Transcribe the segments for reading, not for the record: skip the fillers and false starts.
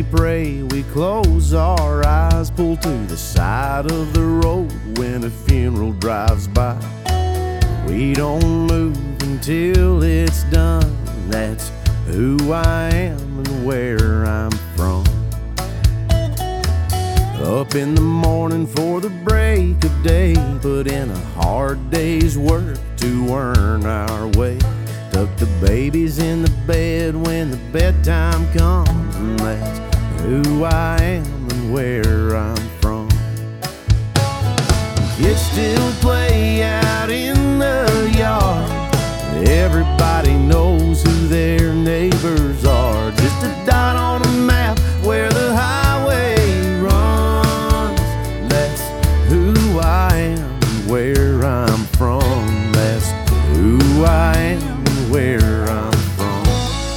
pray, we close our eyes, pull to the side of the road when a funeral drives by. We don't move until it's done. That's who I am and where I'm from. Up in the morning for the break of day, put in a hard day's work to earn our way. Tuck the babies in the bed when the bedtime comes, and that's who I am and where I'm from. Kids still play out in the yard. Everybody knows who their neighbors are. Just a dot on a map where the highway runs. That's who I am and where I'm from. That's who I am and where I'm from.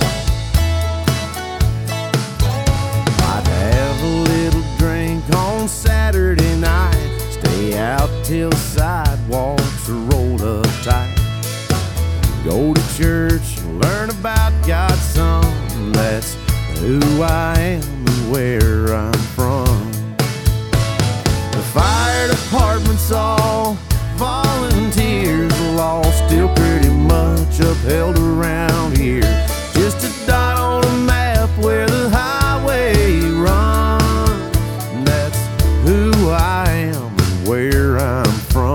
I'd have a little drink on Saturday night, stay out till the sidewalks are rolled up tight. Go to church and learn about God's Son. That's who I am and where I'm from. The fire department's all volunteers, the law still pretty much upheld around here. Just a dot on a map where the highway runs. That's who I am and where I'm from.